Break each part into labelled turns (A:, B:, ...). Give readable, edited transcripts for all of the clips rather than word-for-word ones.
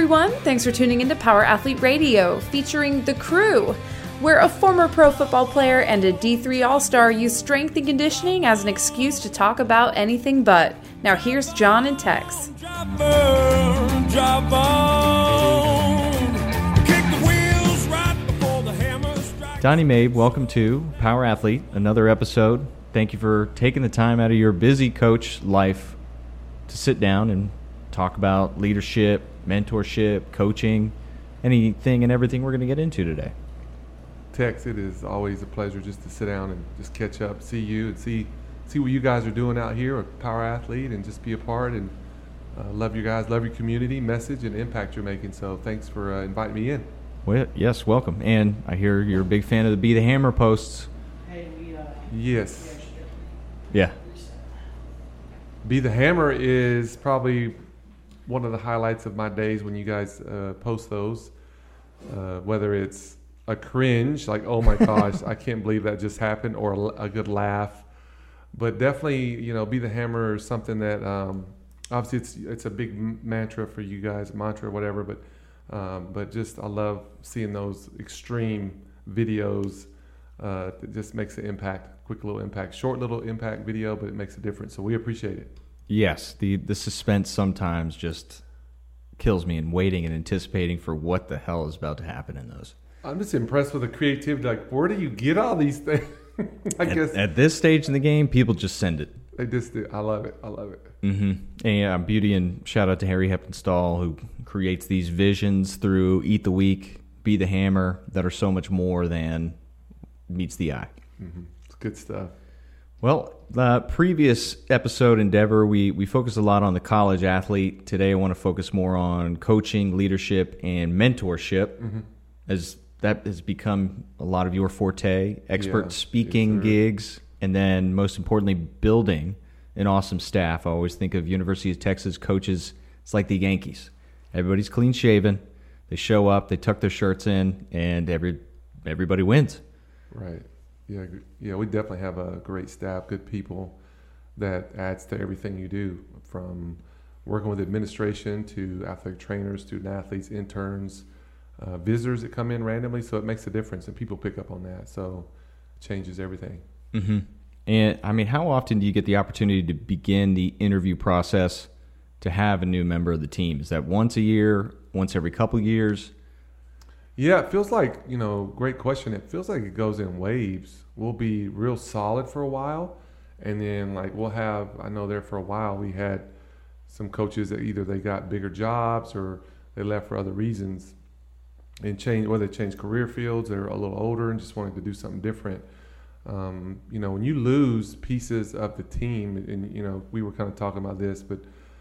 A: everyone. Thanks for tuning into Power Athlete Radio, featuring The Crew, where a former pro football player and a D3 All-Star use strength and conditioning as an excuse to talk about anything but. Now here's John and Tex.
B: Donnie Mabe, welcome to Power Athlete, another episode. Thank you for taking the time out of your busy coach life to sit down and talk about leadership, mentorship, coaching, anything and everything we're going to get into today.
C: Tex, it is always a pleasure just to sit down and just catch up, see you, and see what you guys are doing out here at Power Athlete, and just be a part, and love you guys, love your community, message, and impact you're making. So thanks for inviting me in.
B: Well, yes, welcome. And I hear you're a big fan of the Be the Hammer posts.
C: Yes.
B: Yeah.
C: Be the Hammer is probably one of the highlights of my days when you guys post those, whether it's a cringe, like, oh my gosh, I can't believe that just happened, or a good laugh. But definitely, Be the Hammer is something that obviously it's a big mantra for you guys, mantra or whatever, but just I love seeing those extreme videos. It just makes an impact, quick little impact, short little impact video, but it makes a difference. So we appreciate it.
B: Yes, the suspense sometimes just kills me in waiting and anticipating for what the hell is about to happen in those.
C: I'm just impressed with the creativity. Like, where do you get all these things? guess
B: at this stage in the game, people just send it.
C: They just do. I love it.
B: Mm-hmm. And beauty, and shout out to Harry Heppenstall, who creates these visions through Eat the Week, Be the Hammer, that are so much more than meets the eye.
C: Mm-hmm. It's good stuff.
B: Well, previous episode endeavor, we focused a lot on the college athlete. Today I want to focus more on coaching, leadership, and mentorship, as that has become a lot of your forte, expert speaking gigs, and then most importantly, building an awesome staff. I always think of University of Texas coaches, it's like the Yankees. Everybody's clean shaven. They show up, they tuck their shirts in, and everybody wins.
C: Right. Yeah, we definitely have a great staff, good people that adds to everything you do, from working with administration to athletic trainers, student athletes, interns, visitors that come in randomly. So it makes a difference, and people pick up on that. So it changes everything.
B: Mm-hmm. And I mean, how often do you get the opportunity to begin the interview process to have a new member of the team? Is that once a year, once every couple of years?
C: Yeah, it feels like, great question. It feels like it goes in waves. We'll be real solid for a while, and then we'll have, I know there for a while we had some coaches that either they got bigger jobs or they left for other reasons, and whether they changed career fields, they're a little older and just wanted to do something different. When you lose pieces of the team, and we were kind of talking about this, but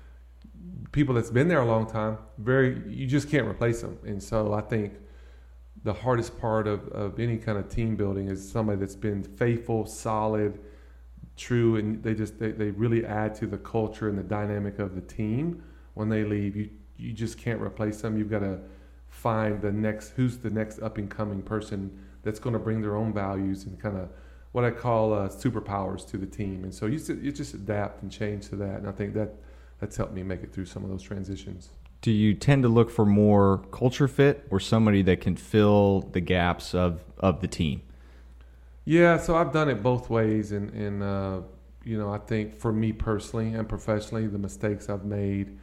C: people that's been there a long time, you just can't replace them. And so I think the hardest part of any kind of team building is somebody that's been faithful, solid, true, and they really add to the culture and the dynamic of the team. When they leave, you just can't replace them. You've got to find who's the next up and coming person that's going to bring their own values and kind of what I call superpowers to the team. And so you just adapt and change to that. And I think that's helped me make it through some of those transitions.
B: Do you tend to look for more culture fit or somebody that can fill the gaps of the team?
C: Yeah, so I've done it both ways. And I think for me personally and professionally, the mistakes I've made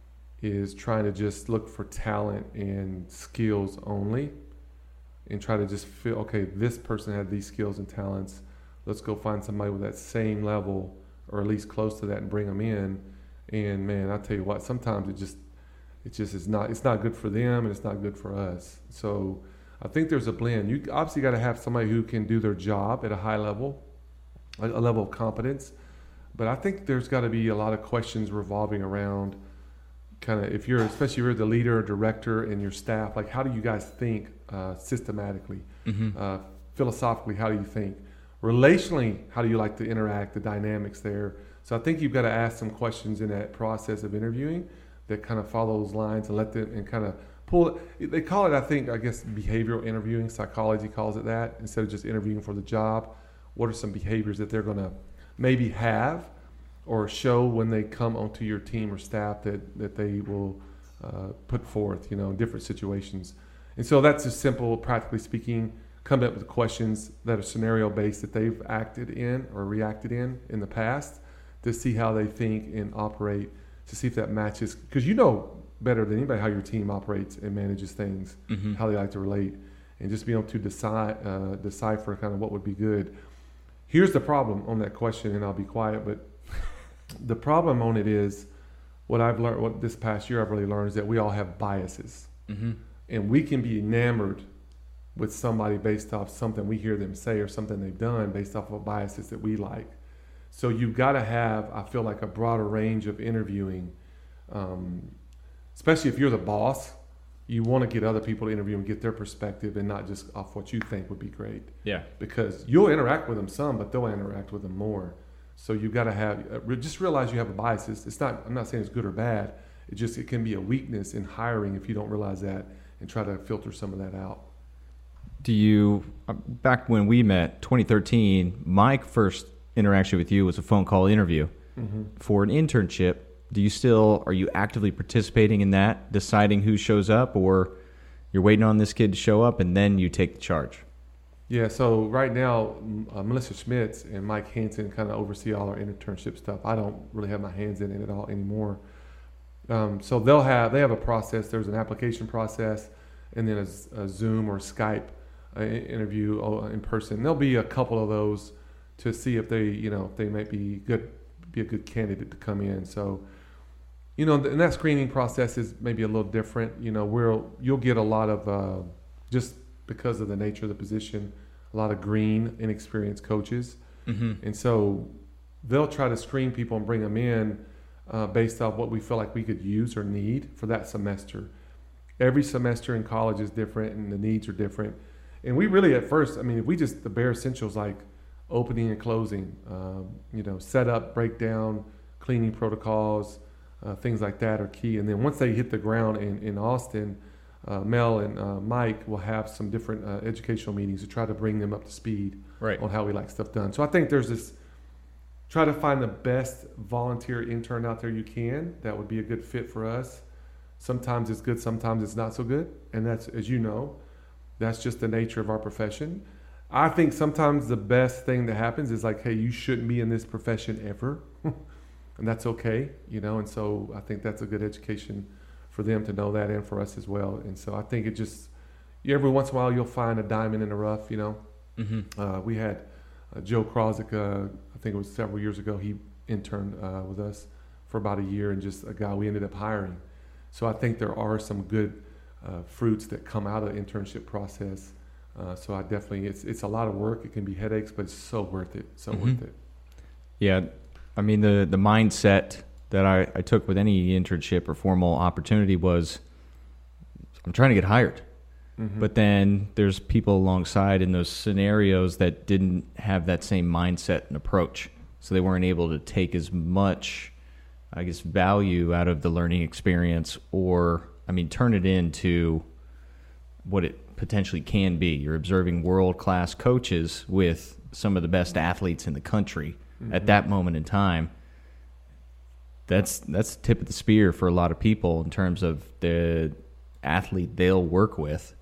C: is trying to just look for talent and skills only, and try to just feel, okay, this person had these skills and talents. Let's go find somebody with that same level, or at least close to that, and bring them in. And man, I tell you what, sometimes it just is not. It's not good for them, and it's not good for us. So I think there's a blend. You obviously got to have somebody who can do their job at a high level, a level of competence. But I think there's got to be a lot of questions revolving around kind of, especially if you're the leader or director and your staff, like, how do you guys think systematically? Philosophically, how do you think? Relationally, how do you like to interact, the dynamics there? So I think you've got to ask some questions in that process of interviewing that kind of follow those lines and let them, and kind of pull it. They call it, I guess, behavioral interviewing. Psychology calls it that. Instead of just interviewing for the job, what are some behaviors that they're going to maybe have or show when they come onto your team or staff that they will put forth, in different situations. And so that's just simple, practically speaking, come up with questions that are scenario based that they've acted in or reacted in the past to see how they think and operate, to see if that matches. Because better than anybody how your team operates and manages things, how they like to relate, and just being able to decipher kind of what would be good. Here's the problem on that question, and I'll be quiet, but the problem on it is what I've learned, what this past year I've really learned, is that we all have biases. And we can be enamored with somebody based off something we hear them say or something they've done based off of biases that we like. So you've got to have, I feel like, a broader range of interviewing, especially if you're the boss. You want to get other people to interview and get their perspective and not just off what you think would be great. Yeah. Because you'll interact with them some, but they'll interact with them more. So you've got to have, just realize you have a bias. I'm not saying it's good or bad. It can be a weakness in hiring if you don't realize that and try to filter some of that out.
B: Back when we met, 2013, my first interaction with you was a phone call interview for an internship. Are you actively participating in that, deciding who shows up, or you're waiting on this kid to show up and then you take the charge?
C: Yeah, so right now, Melissa Schmitz and Mike Hansen kind of oversee all our internship stuff. I don't really have my hands in it at all anymore. So they have a process. There's an application process, and then a Zoom or Skype interview in person. There'll be a couple of those to see if they might be a good candidate to come in. So, and that screening process is maybe a little different. You'll get a lot of just because of the nature of the position, a lot of green, inexperienced coaches, and so they'll try to screen people and bring them in based off what we feel like we could use or need for that semester. Every semester in college is different, and the needs are different. And we really, at first, the bare essentials like opening and closing, setup, breakdown, cleaning protocols, things like that are key. And then once they hit the ground in Austin, Mel and Mike will have some different educational meetings to try to bring them up to speed on how we like stuff done. So I think there's this, try to find the best volunteer intern out there you can that would be a good fit for us. Sometimes it's good, sometimes it's not so good. And that's, as you know, that's just the nature of our profession. I think sometimes the best thing that happens is like, hey, you shouldn't be in this profession ever. And that's okay, and so I think that's a good education for them to know that, and for us as well. And so I think it just, every once in a while you'll find a diamond in the rough, We had Joe Krozik, I think it was several years ago, he interned with us for about a year, and just a guy we ended up hiring. So I think there are some good fruits that come out of the internship process. So I definitely, it's a lot of work. It can be headaches, but it's so worth it. Worth it.
B: Yeah. The mindset that I took with any internship or formal opportunity was, I'm trying to get hired. But then there's people alongside in those scenarios that didn't have that same mindset and approach. So they weren't able to take as much, value out of the learning experience, or, turn it into what it potentially can be. You're observing world-class coaches with some of the best athletes in the country at that moment in time. That's the tip of the spear for a lot of people in terms of the athlete they'll work with.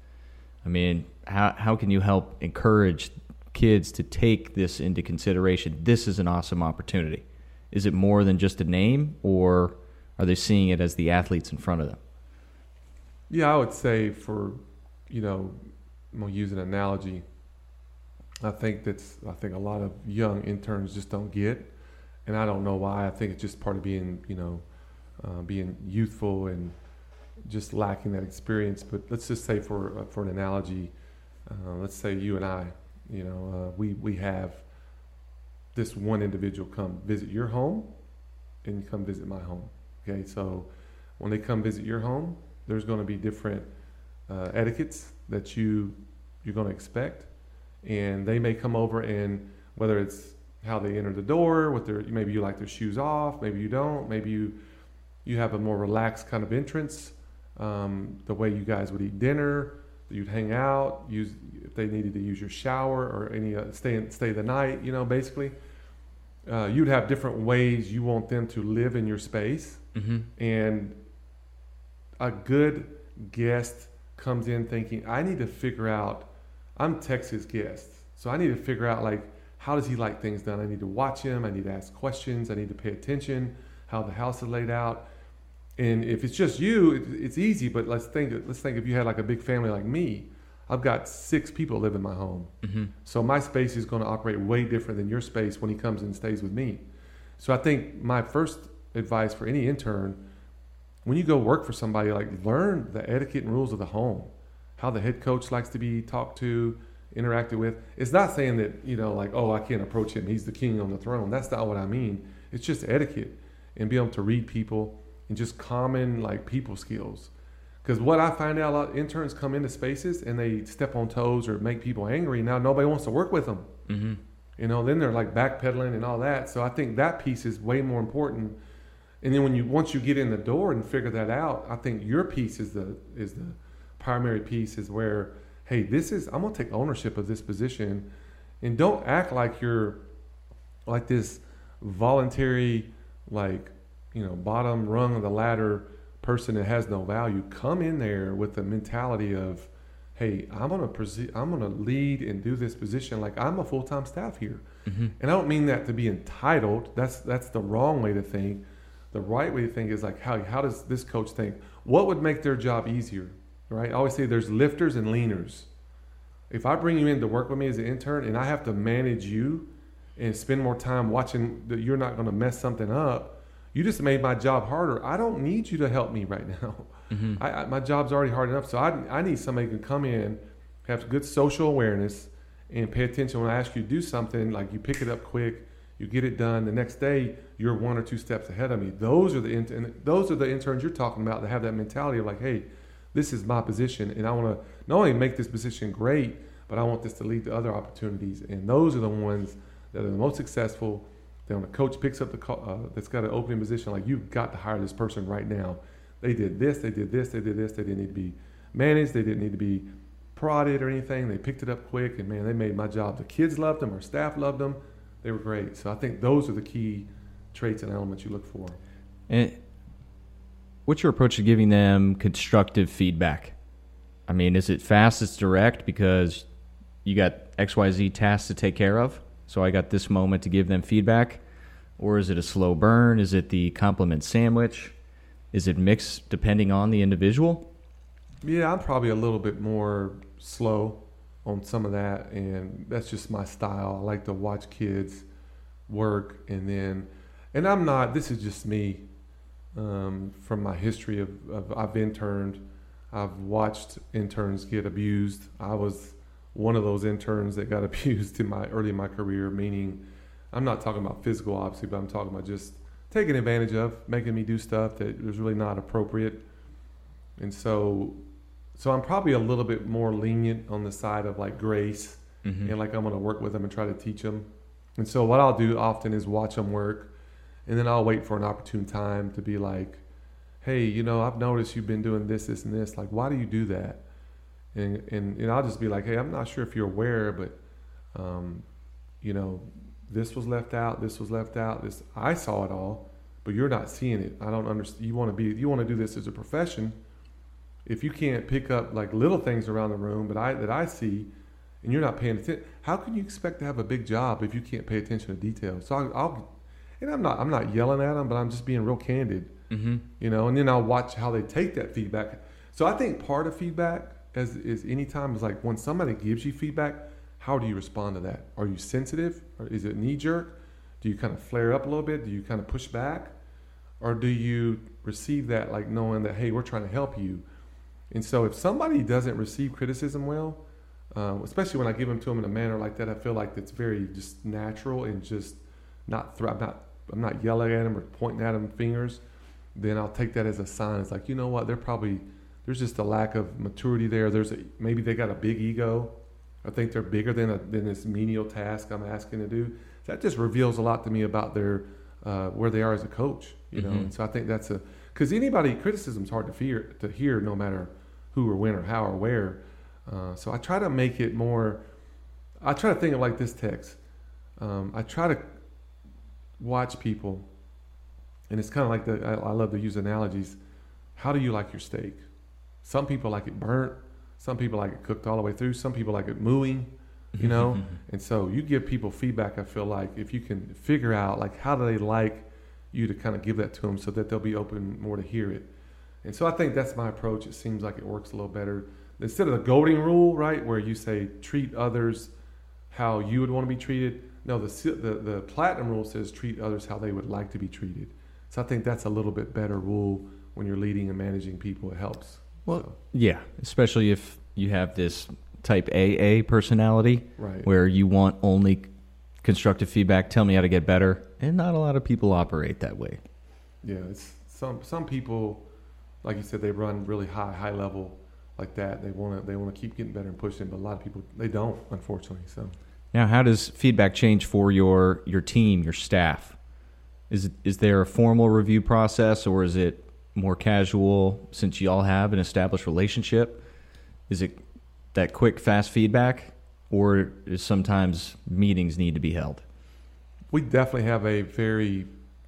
B: How can you help encourage kids to take this into consideration? This is an awesome opportunity. Is it more than just a name, or are they seeing it as the athletes in front of them?
C: Yeah, I would say I'm going to use an analogy. I think a lot of young interns just don't get, and I don't know why. I think it's just part of being, being youthful and just lacking that experience. But let's just say for an analogy, let's say you and I, we have this one individual come visit your home, and you come visit my home. Okay, so when they come visit your home, there's going to be different etiquettes that you're going to expect, and they may come over, and whether it's how they enter the door, maybe you like their shoes off, maybe you don't, maybe you have a more relaxed kind of entrance, the way you guys would eat dinner, you'd hang out, if they needed to use your shower or any stay the night, basically. You'd have different ways you want them to live in your space, and a good guest comes in thinking, I need to figure out, I'm Texas guest, so I need to figure out like, how does he like things done? I need to watch him. I need to ask questions. I need to pay attention, how the house is laid out. And if it's just you, it's easy. But let's think if you had like a big family like me. I've got 6 people live in my home. Mm-hmm. So my space is going to operate way different than your space when he comes and stays with me. So I think my first advice for any intern, when you go work for somebody, like learn the etiquette and rules of the home, how the head coach likes to be talked to, interacted with. It's not saying that, like, oh, I can't approach him, he's the king on the throne. That's not what I mean. It's just etiquette and be able to read people and just common like people skills. Because what I find out, a lot of interns come into spaces and they step on toes or make people angry. Now nobody wants to work with them. Mm-hmm. Then they're like backpedaling and all that. So I think that piece is way more important. And then once you get in the door and figure that out, I think your piece is the primary piece, is where, hey, I'm going to take ownership of this position, and don't act like you're like this voluntary, like, bottom rung of the ladder person that has no value. Come in there with the mentality of, hey, I'm going to lead and do this position like I'm a full-time staff here. Mm-hmm. And I don't mean that to be entitled. That's the wrong way to think. The right way to think is like, how does this coach think? What would make their job easier, right? I always say there's lifters and leaners. If I bring you in to work with me as an intern and I have to manage you and spend more time watching that you're not going to mess something up, you just made my job harder. I don't need you to help me right now. Mm-hmm. My job's already hard enough. So I need somebody who can come in, have good social awareness, and pay attention when I ask you to do something. Like, you pick it up quick, you get it done. The next day, you're 1 or 2 steps ahead of me. Those are the interns you're talking about that have that mentality of like, hey, this is my position, and I want to not only make this position great, but I want this to lead to other opportunities. And those are the ones that are the most successful. Then when the coach picks up the call, that's got an opening position, like, you've got to hire this person right now. They did this, they did this, they did this. They didn't need to be managed. They didn't need to be prodded or anything. They picked it up quick, and man, they made my job. The kids loved them, our staff loved them. They were great. So I think those are the key traits and elements you look for.
B: And what's your approach to giving them constructive feedback? I mean, is it fast, it's direct because you got XYZ tasks to take care of, so I got this moment to give them feedback? Or is it a slow burn? Is it the compliment sandwich? Is it mixed depending on the individual?
C: Yeah, I'm probably a little bit more slow on some of that, and that's just my style. I like to watch kids work, and I'm not, this is just me, from my history of I've interned. I've watched interns get abused. I was one of those interns that got abused early in my career, meaning I'm not talking about physical, obviously, but I'm talking about just taking advantage of, making me do stuff that was really not appropriate. And so I'm probably a little bit more lenient on the side of like grace, and like I'm going to work with them and try to teach them. And so what I'll do often is watch them work, and then I'll wait for an opportune time to be like, hey, I've noticed you've been doing this, this, and this. Like, why do you do that? And I'll just be like, hey, I'm not sure if you're aware, but, this was left out, this was left out, this, I saw it all, but you're not seeing it. I don't understand. You want to do this as a profession. If you can't pick up like little things around the room that I see, and you're not paying attention, how can you expect to have a big job if you can't pay attention to details? So I'm not yelling at them, but I'm just being real candid, and then I'll watch how they take that feedback. So I think part of feedback is anytime is like when somebody gives you feedback, how do you respond to that? Are you sensitive, or is it knee jerk? Do you kind of flare up a little bit? Do you kind of push back, or do you receive that like knowing that, hey, we're trying to help you? And so if somebody doesn't receive criticism well, especially when I give them to them in a manner like that, I feel like it's very just natural and just I'm not yelling at them or pointing at them fingers. Then I'll take that as a sign. It's like, you know what? There's just a lack of maturity there. Maybe they got a big ego. I think they're bigger than this menial task I'm asking to do. That just reveals a lot to me about their where they are as a coach, And so I think that's because criticism is hard to hear no matter who or when or how or where. So I try to make it more. I try to think of like this text. I try to watch people, and it's kind of like I love to use analogies. how do you like your steak? Some people like it burnt. Some people like it cooked all the way through. Some people like it mooing, you know? And so you give people feedback, I feel like, if you can figure out, like, how do they like you to kind of give that to them so that they'll be open more to hear it. And so I think that's my approach. It seems like it works a little better. Instead of the golden rule, right, where you say treat others how you would want to be treated, no, the platinum rule says treat others how they would like to be treated. So I think that's a little bit better rule when you're leading and managing people. It helps.
B: Well,
C: so.
B: Yeah, especially if you have this type AA personality,
C: right,
B: where you want only constructive feedback, tell me how to get better, and not a lot of people operate that way.
C: Yeah, it's some people, like you said, they run really high level like that. They want to keep getting better and pushing, but a lot of people, they don't, unfortunately. So
B: now, how does feedback change for your team, your staff? Is there a formal review process, or is it more casual since you all have an established relationship? Is it that quick, fast feedback, or is sometimes meetings need to be held?
C: We definitely have a very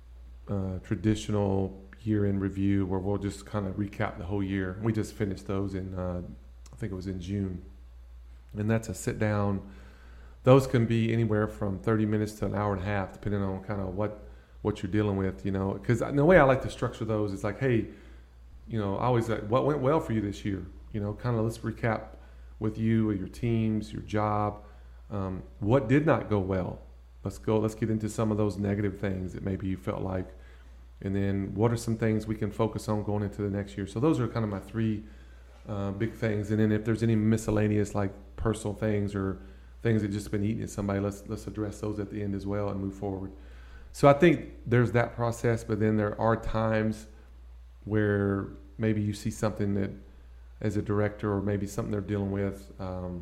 C: traditional year-end review where we'll just kind of recap the whole year. We just finished those in, I think it was in June. And that's a sit-down. Those can be anywhere from 30 minutes to an hour and a half, depending on kind of what you're dealing with, you know. Because the way I like to structure those is like, hey, you know, I always like, what went well for you this year? You know, kind of let's recap with you or your teams, your job. What did not go well? Let's get into some of those negative things that maybe you felt like. And then what are some things we can focus on going into the next year? So those are kind of my three big things. And then if there's any miscellaneous, like personal things or things that just been eating at somebody, let's address those at the end as well and move forward. So I think there's that process, but then there are times where maybe you see something that, as a director, or maybe something they're dealing with,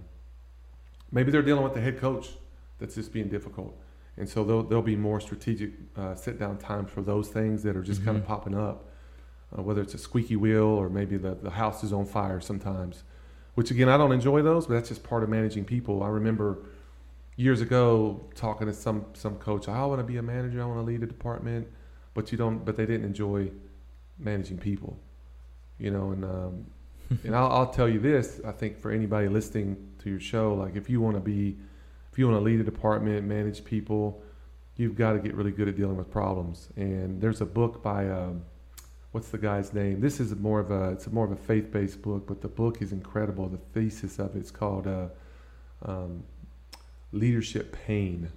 C: maybe they're dealing with the head coach that's just being difficult. And so there'll be more strategic sit-down times for those things that are just kind of popping up, whether it's a squeaky wheel or maybe the house is on fire sometimes, which, again, I don't enjoy those, but that's just part of managing people. I remember years ago talking to some coach, I want to be a manager, I want to lead a department, but they didn't enjoy managing people, you know. And and I'll tell you this, I think for anybody listening to your show, like if you want to lead a department, manage people, you've got to get really good at dealing with problems. And there's a book by what's the guy's name? This is more of a faith-based book, but the book is incredible. The thesis of it's called Leadership Pain.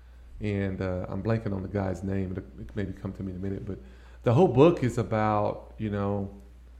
C: And I'm blanking on the guy's name. It maybe come to me in a minute, but the whole book is about, you know,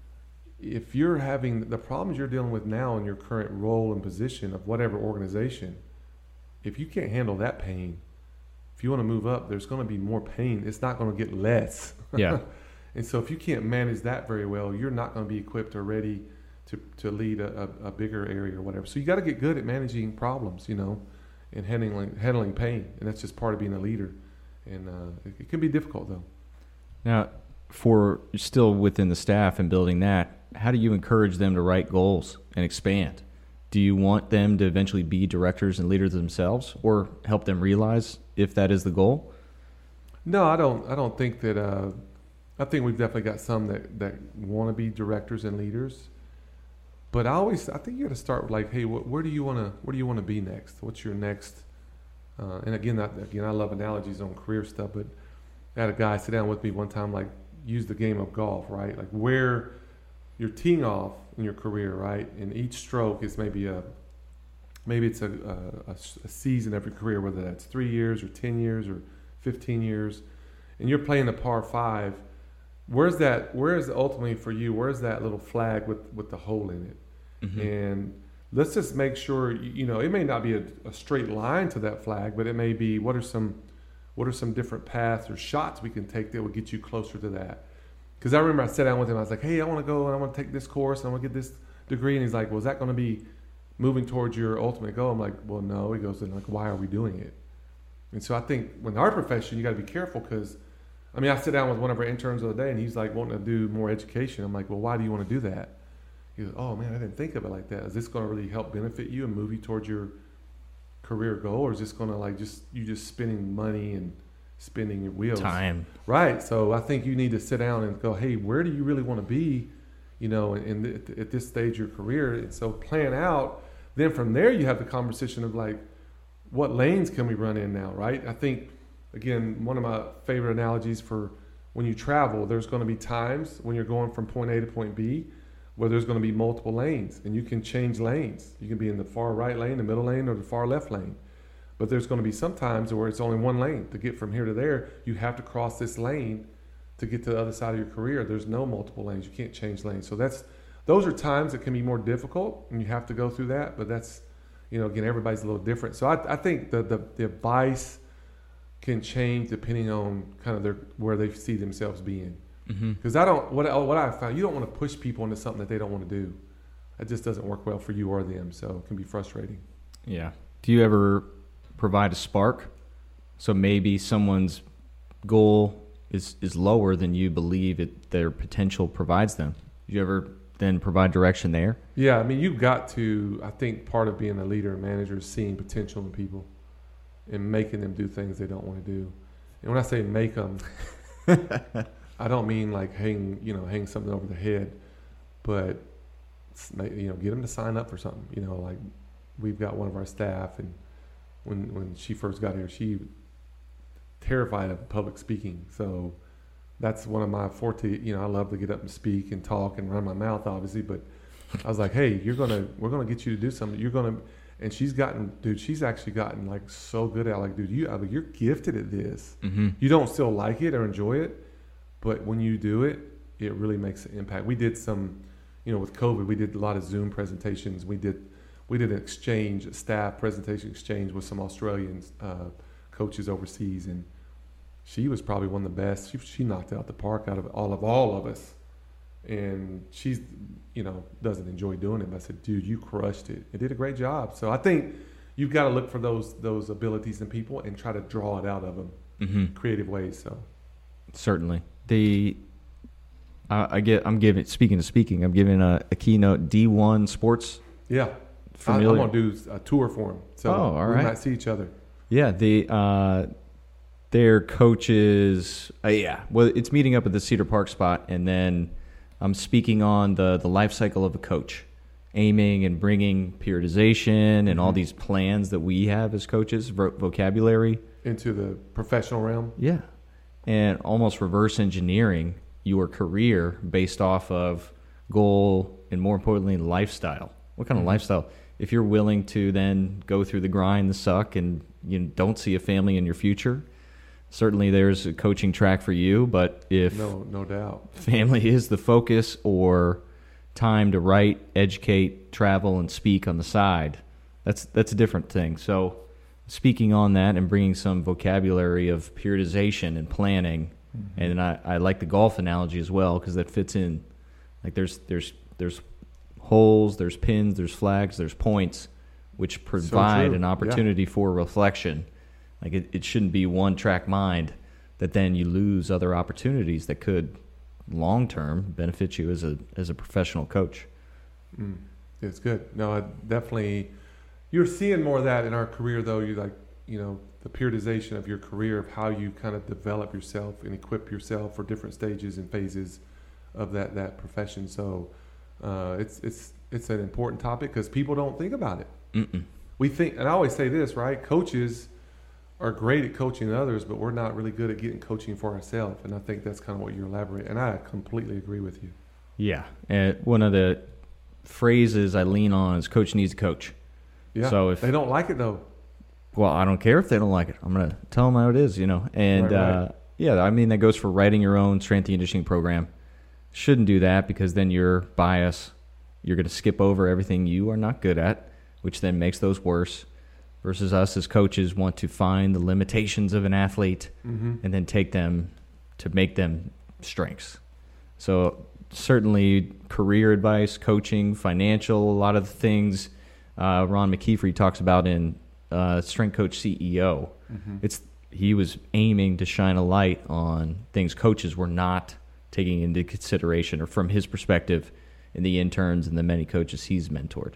C: if you're having the problems you're dealing with now in your current role and position of whatever organization, if you can't handle that pain, if you want to move up, there's going to be more pain. It's not going to get less.
B: Yeah.
C: And so if you can't manage that very well, you're not going to be equipped or ready to lead a bigger area or whatever. So you got to get good at managing problems, you know, and handling pain. And that's just part of being a leader. And it can be difficult, though.
B: Now, for still within the staff and building that, how do you encourage them to write goals and expand? Do you want them to eventually be directors and leaders themselves, or help them realize if that is the goal?
C: No, I don't think that. I think we've definitely got some that want to be directors and leaders. But I think you got to start with like, hey, where do you want to be next? What's your next? And again, I love analogies on career stuff. But I had a guy sit down with me one time, like, use the game of golf, right? Like where you're teeing off in your career, right? And each stroke is maybe it's a season of your career, whether that's 3 years or 10 years or 15 years, and you're playing a par 5. Where is ultimately for you? Where's that little flag with the hole in it? Mm-hmm. And let's just make sure, you know, it may not be a straight line to that flag, but it may be what are some different paths or shots we can take that will get you closer to that. Because I remember I sat down with him, I was like, hey, I want to go and I want to take this course and I want to get this degree. And he's like, well, is that going to be moving towards your ultimate goal? I'm like, well, no. He goes, then like, why are we doing it? And so I think in our profession, you got to be careful because, I mean, I sit down with one of our interns the other day and he's like wanting to do more education. I'm like, well, why do you want to do that? He goes, oh man, I didn't think of it like that. Is this going to really help benefit you and move you towards your career goal? Or is this going to like you just spending money and spinning your wheels?
B: Time.
C: Right. So I think you need to sit down and go, hey, where do you really want to be at this stage of your career. And so plan out. Then from there, you have the conversation of like, what lanes can we run in now, right? I think, again, one of my favorite analogies for when you travel, there's going to be times when you're going from point A to point B where there's going to be multiple lanes, and you can change lanes. You can be in the far right lane, the middle lane, or the far left lane. But there's going to be some times where it's only one lane. To get from here to there, you have to cross this lane to get to the other side of your career. There's no multiple lanes. You can't change lanes. So those are times that can be more difficult, and you have to go through that. But that's, again, everybody's a little different. So I think the advice can change depending on kind of where they see themselves being. Because what I found, you don't want to push people into something that they don't want to do. That just doesn't work well for you or them. So it can be frustrating.
B: Yeah. Do you ever provide a spark? So maybe someone's goal is lower than you believe their potential provides them. Do you ever then provide direction there?
C: Yeah, I mean, you've got to, I think part of being a leader and manager is seeing potential in people and making them do things they don't want to do. And when I say make them, I don't mean like hang something over the head, but get them to sign up for something. Like we've got one of our staff, and when she first got here, she terrified of public speaking. So that's one of my forte. I love to get up and speak and talk and run my mouth, obviously. But I was like, hey, we're gonna get you to do something. And she's actually gotten like so good at it. Like, dude, you're gifted at this. Mm-hmm. You don't still like it or enjoy it, but when you do it, it really makes an impact. We did some, with COVID, we did a lot of Zoom presentations. We did an exchange, a staff presentation exchange with some Australian coaches overseas, and she was probably one of the best. She knocked out the park out of all of us. And she's, doesn't enjoy doing it. But I said, dude, you crushed it. You did a great job. So I think you've got to look for those abilities in people and try to draw it out of them, creative ways. So
B: certainly, I'm giving a keynote D1 sports.
C: Yeah, I'm gonna do a tour for them. So
B: all right,
C: we might see each other.
B: Yeah, their coaches. Well, it's meeting up at the Cedar Park spot, and then I'm speaking on the life cycle of a coach, aiming and bringing periodization and all these plans that we have as coaches, vocabulary.
C: Into the professional realm?
B: Yeah. And almost reverse engineering your career based off of goal and, more importantly, lifestyle. What kind of lifestyle? If you're willing to then go through the grind, the suck, and you don't see a family in your future, certainly there's a coaching track for you. But if
C: no doubt
B: family is the focus, or time to write, educate, travel, and speak on the side, that's a different thing. So speaking on that and bringing some vocabulary of periodization and planning, and I like the golf analogy as well, because that fits in. Like there's holes, there's pins, there's flags, there's points, which provide an opportunity for reflection. Like it shouldn't be one track mind that then you lose other opportunities that could long term benefit you as a professional coach.
C: It's good. No, I definitely. You're seeing more of that in our career, though. You the periodization of your career, of how you kind of develop yourself and equip yourself for different stages and phases of that profession. So it's an important topic because people don't think about it. We think, and I always say this, right? Coaches are great at coaching others, but we're not really good at getting coaching for ourselves. And I think that's kind of what you're elaborating. And I completely agree with you.
B: Yeah. And one of the phrases I lean on is coach needs a coach.
C: Yeah. So if they don't like it, though.
B: Well, I don't care if they don't like it. I'm going to tell them how it is, And, right. That goes for writing your own strength and conditioning program. Shouldn't do that, because then you're biased. You're going to skip over everything you are not good at, which then makes those worse. Versus us as coaches want to find the limitations of an athlete and then take them to make them strengths. So certainly career advice, coaching, financial, a lot of the things Ron McKeefer talks about in Strength Coach CEO. He was aiming to shine a light on things coaches were not taking into consideration, or from his perspective, in the interns and the many coaches he's mentored.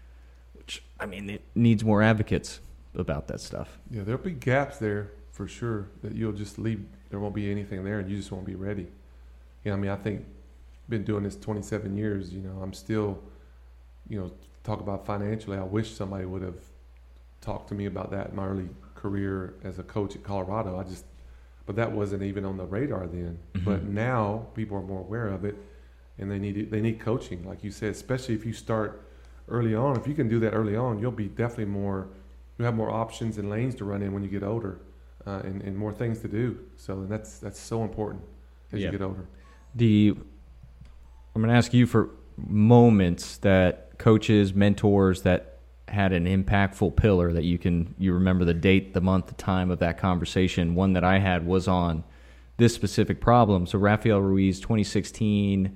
B: It needs more advocates about that stuff.
C: Yeah, there'll be gaps there for sure that you'll just leave. There won't be anything there, and you just won't be ready. I think been doing this 27 years. I'm still, talk about financially. I wish somebody would have talked to me about that in my early career as a coach at Colorado. But that wasn't even on the radar then.
B: Mm-hmm.
C: But now people are more aware of it, and they need coaching, like you said, especially if you start early on. If you can do that early on, you'll have more options and lanes to run in when you get older, and more things to do. So that's so important as you get older.
B: I'm going to ask you for moments that coaches, mentors that had an impactful pillar that you remember the date, the month, the time of that conversation. One that I had was on this specific problem. So Rafael Ruiz, 2016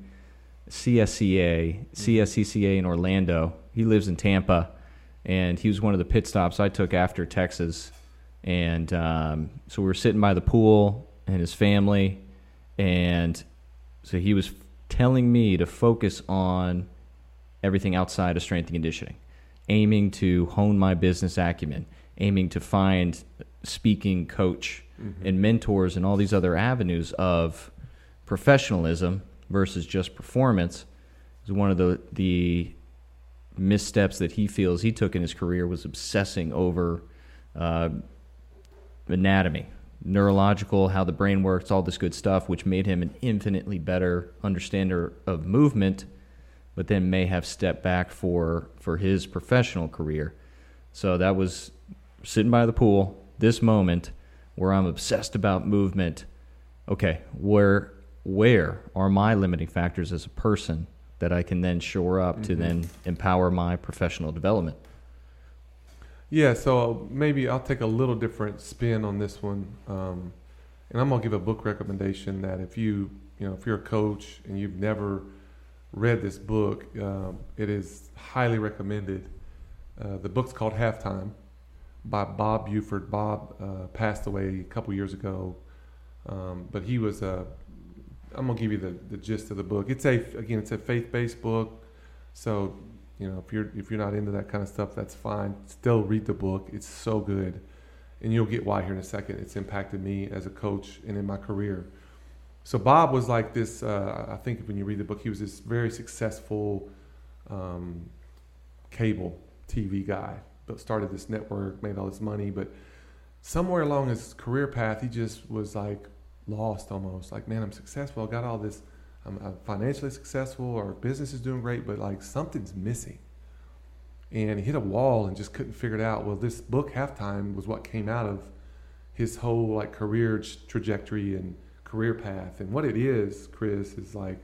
B: CSCCA in Orlando. He lives in Tampa, and he was one of the pit stops I took after Texas. And so we were sitting by the pool and his family, and so he was telling me to focus on everything outside of strength and conditioning, aiming to hone my business acumen, aiming to find speaking coach and mentors and all these other avenues of professionalism versus just performance. Is one of the missteps that he feels he took in his career was obsessing over anatomy, neurological, how the brain works, all this good stuff, which made him an infinitely better understander of movement, but then may have stepped back for his professional career. So that was sitting by the pool, this moment where I'm obsessed about movement. Okay, where are my limiting factors as a person that I can then shore up to then empower my professional development?
C: Yeah, so maybe I'll take a little different spin on this one, and I'm gonna give a book recommendation that if you're a coach and you've never read this book, it is highly recommended. The book's called Halftime by Bob Buford. Bob passed away a couple years ago, but he was I'm gonna give you the gist of the book. It's a faith-based book, so if you're not into that kind of stuff, that's fine. Still read the book. It's so good, and you'll get why here in a second. It's impacted me as a coach and in my career. So Bob was like this, I think when you read the book, he was this very successful cable TV guy. Started this network, made all this money, but somewhere along his career path, he just was like lost almost. Like, man, I'm successful. I got all this. I'm financially successful. Our business is doing great, but like something's missing. And he hit a wall and just couldn't figure it out. Well, this book, Halftime, was what came out of his whole like career trajectory and career path. And what it is, Chris, is like,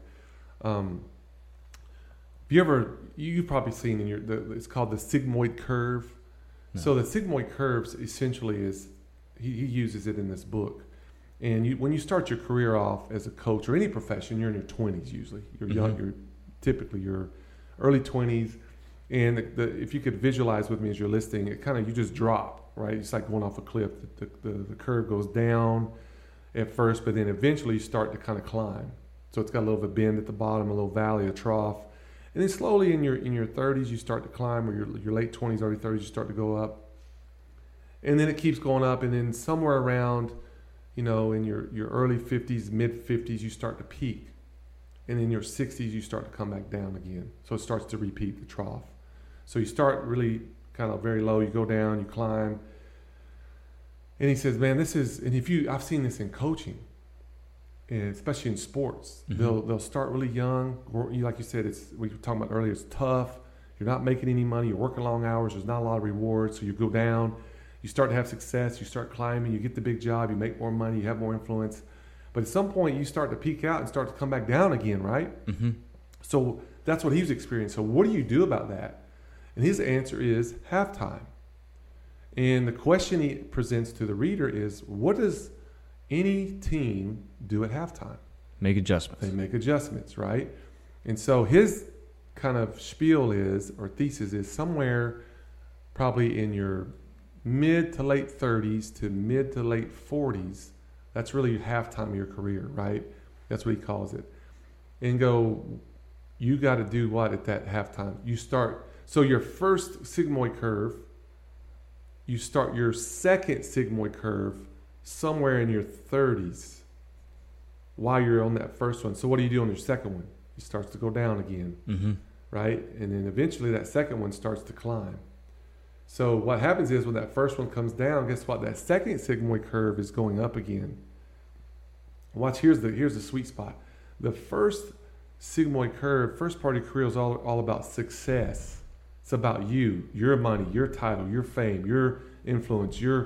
C: you've probably seen it's called the sigmoid curve. No. So the sigmoid curve essentially is, he uses it in this book. And when you start your career off as a coach or any profession, you're in your 20s usually. You're young. You're typically your early 20s. And if you could visualize with me as you're listening, it kind of, you just drop, right? It's like going off a cliff. The curve goes down at first, but then eventually you start to kind of climb. So it's got a little bit of a bend at the bottom, a little valley, a trough. And then slowly in your 30s, you start to climb, or your late 20s, early 30s, you start to go up. And then it keeps going up, and then somewhere around, in your early 50s, mid 50s, you start to peak. And in your 60s, you start to come back down again. So it starts to repeat the trough. So you start really kind of very low, you go down, you climb. And he says, man, I've seen this in coaching, and especially in sports. They'll start really young. Like you said, we were talking about earlier, it's tough. You're not making any money. You're working long hours. There's not a lot of rewards. So you go down. You start to have success. You start climbing. You get the big job. You make more money. You have more influence. But at some point, you start to peak out and start to come back down again, right? Mm-hmm. So that's what he was experiencing. So what do you do about that? And his answer is halftime. And the question he presents to the reader is, what does any team do at halftime?
B: Make adjustments.
C: They make adjustments, right? And so his kind of spiel or thesis is somewhere probably in your mid to late 30s to mid to late 40s. That's really halftime of your career, right? That's what he calls it. And you got to do what at that halftime? So your first sigmoid curve, you start your second sigmoid curve somewhere in your 30s while you're on that first one. So what do you do on your second one? It starts to go down again, right? And then eventually that second one starts to climb. So what happens is when that first one comes down, guess what? That second sigmoid curve is going up again. Watch, here's the sweet spot. The first sigmoid curve, first part of your career is all about success. It's about you, your money, your title, your fame, your influence, your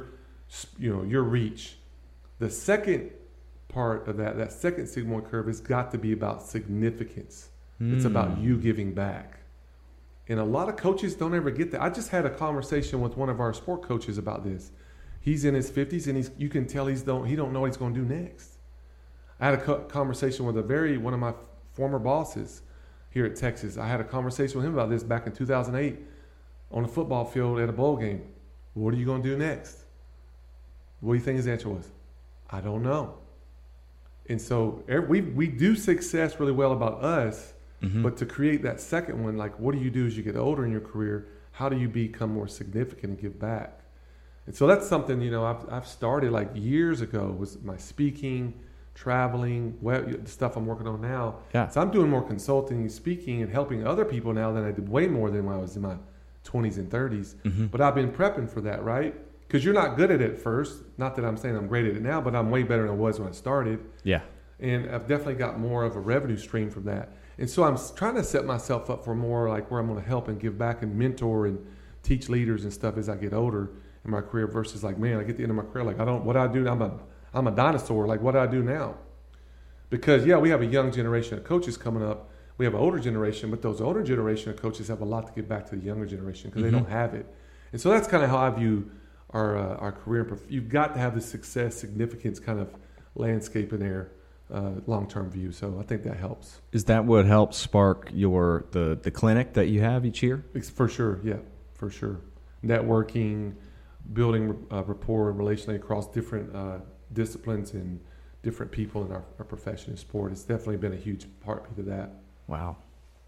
C: reach. The second part of that second sigmoid curve has got to be about significance. It's about you giving back. And a lot of coaches don't ever get that. I just had a conversation with one of our sport coaches about this. He's in his 50s, and you can tell he don't know what he's going to do next. I had a conversation with one of my former bosses here at Texas. I had a conversation with him about this back in 2008 on a football field at a bowl game. What are you going to do next? What do you think his answer was? I don't know. And so we do success really well about us, but to create that second one, like what do you do as you get older in your career? How do you become more significant and give back? And so that's something, I've started like years ago was my speaking, traveling, the stuff I'm working on now.
B: Yeah.
C: So I'm doing more consulting, speaking, and helping other people now than I did way more than when I was in my 20s and 30s. But I've been prepping for that, right? Because you're not good at it first. Not that I'm saying I'm great at it now, but I'm way better than I was when I started.
B: Yeah.
C: And I've definitely got more of a revenue stream from that. And so I'm trying to set myself up for more like where I'm going to help and give back and mentor and teach leaders and stuff as I get older in my career versus like, man, I get to the end of my career, like what do I do? I'm a dinosaur. Like, what do I do now? Because, we have a young generation of coaches coming up. We have an older generation, but those older generation of coaches have a lot to give back to the younger generation because they don't have it. And so that's kind of how I view our career. You've got to have the success, significance kind of landscape in there, long-term view. So I think that helps.
B: Is that what helps spark the clinic that you have each year?
C: For sure, yeah, for sure. Networking, building rapport and relationally across different disciplines and different people in our profession and sport. It's definitely been a huge part of that.
B: Wow.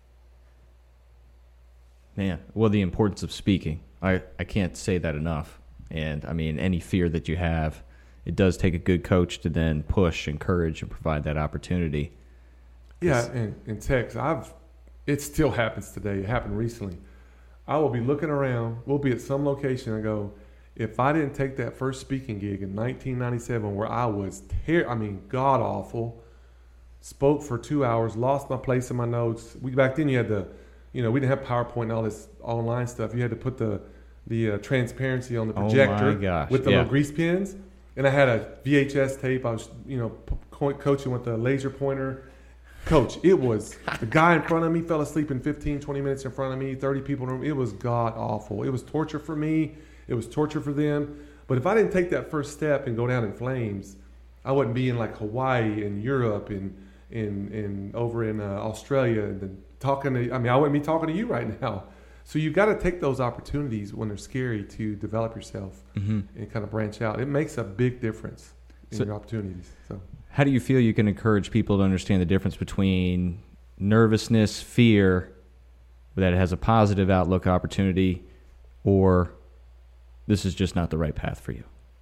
B: Man, well, the importance of speaking. I can't say that enough. And, I mean, any fear that you have, it does take a good coach to then push, encourage, and provide that opportunity.
C: Yeah, and in Tex, it still happens today. It happened recently. I will be looking around. We'll be at some location and go, if I didn't take that first speaking gig in 1997 where I was god-awful, spoke for 2 hours, lost my place in my notes. Back then you had we didn't have PowerPoint and all this online stuff. You had to put the transparency on the projector with the little grease pens. And I had a VHS tape. I was, coaching with the laser pointer. Coach, it was the guy in front of me fell asleep in 15, 20 minutes in front of me, 30 people in the room. It was god-awful. It was torture for me. It was torture for them. But if I didn't take that first step and go down in flames, I wouldn't be in like Hawaii and Europe and over in Australia and I wouldn't be talking to you right now. So you've got to take those opportunities when they're scary to develop yourself and kind of branch out. It makes a big difference in your opportunities. So,
B: how do you feel you can encourage people to understand the difference between nervousness, fear, that it has a positive outlook opportunity, or this is just not the right path for you?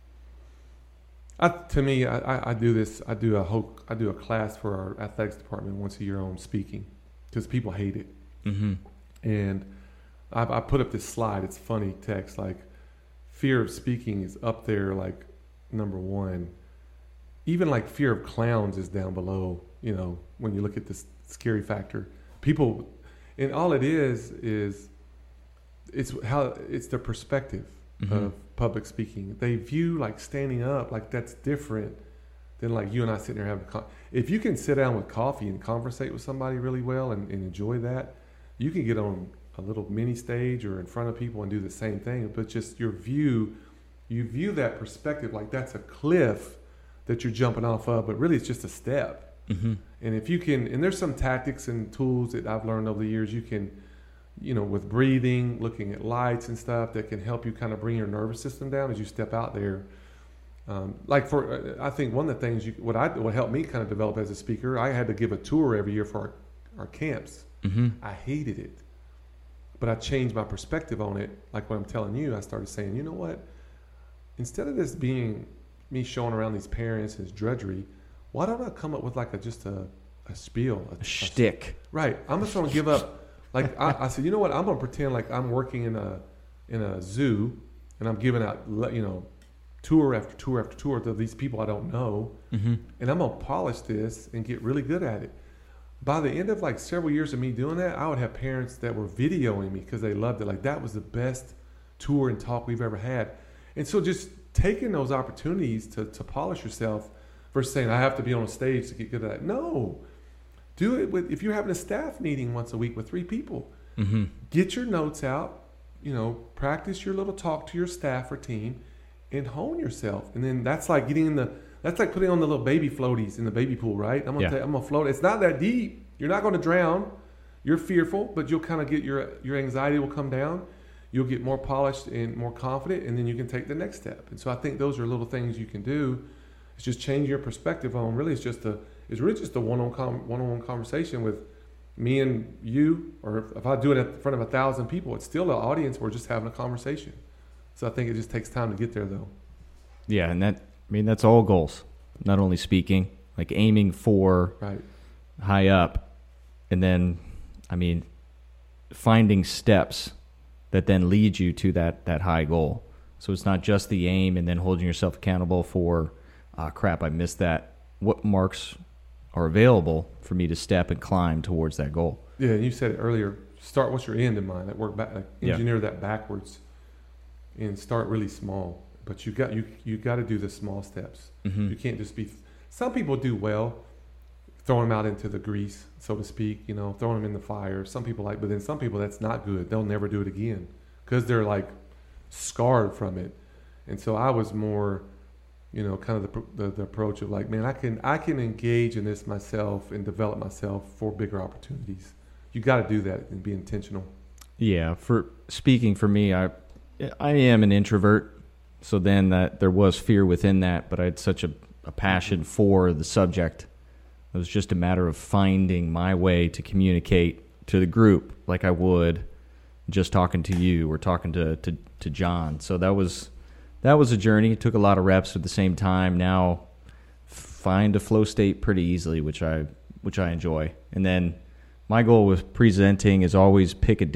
C: To me, I do this. I do a class for our athletics department once a year on speaking because people hate it. And I put up this slide. It's funny text, like fear of speaking is up there, like number one. Even like fear of clowns is down below, when you look at this scary factor. People, and all it is it's the perspective of public speaking. They view like standing up, like that's different than like you and I sitting there having if you can sit down with coffee and conversate with somebody really well and enjoy that, you can get on a little mini stage or in front of people and do the same thing. But just you view that perspective like that's a cliff that you're jumping off of, but really it's just a step. And if you can, and there's some tactics and tools that I've learned over the years, you can, with breathing, looking at lights and stuff that can help you kind of bring your nervous system down as you step out there. I think one of the things what helped me kind of develop as a speaker, I had to give a tour every year for our camps. I hated it, but I changed my perspective on it. Like what I'm telling you, I started saying, you know what? Instead of this being me showing around these parents as drudgery, why don't I come up with like just a spiel,
B: a shtick.
C: Right. I'm just going to give up. Like I said, you know what? I'm going to pretend like I'm working in a zoo, and I'm giving out, tour after tour after tour to these people I don't know, and I'm going to polish this and get really good at it. By the end of like several years of me doing that, I would have parents that were videoing me because they loved it. Like, that was the best tour and talk we've ever had. And so just taking those opportunities to polish yourself versus saying, I have to be on a stage to get good at that. No. Do it if you're having a staff meeting once a week with 3 people. Get your notes out, practice your little talk to your staff or team, and hone yourself. And then that's like that's like putting on the little baby floaties in the baby pool, right? I'm gonna float. It's not that deep. You're not gonna drown. You're fearful, but you'll kind of get your anxiety will come down. You'll get more polished and more confident, and then you can take the next step. And so I think those are little things you can do. It's just change your perspective on. Really, it's really just a one-on-one conversation with me and you. Or if I do it in front of 1,000 people, it's still an audience. We're just having a conversation. So I think it just takes time to get there, though.
B: Yeah, and that's all goals. Not only speaking, like aiming for high up, and then, finding steps that then lead you to that high goal. So it's not just the aim and then holding yourself accountable for, crap, I missed that. What marks are available for me to step and climb towards that goal?
C: Yeah, and you said it earlier. Start what's your end in mind. Like work back, engineer that backwards, and start really small. But you got to do the small steps. You can't just be. Some people do well throwing them out into the grease, so to speak. Throwing them in the fire. Some people but then some people that's not good. They'll never do it again because they're like scarred from it. And so I was more, kind of the approach of like, man, I can engage in this myself and develop myself for bigger opportunities. You got to do that and be intentional.
B: Yeah, speaking for me, I am an introvert. So then there was fear within that, but I had such a passion for the subject. It was just a matter of finding my way to communicate to the group like I would just talking to you or talking to John. So that was a journey. It took a lot of reps at the same time. Now find a flow state pretty easily, which I enjoy. And then my goal with presenting is always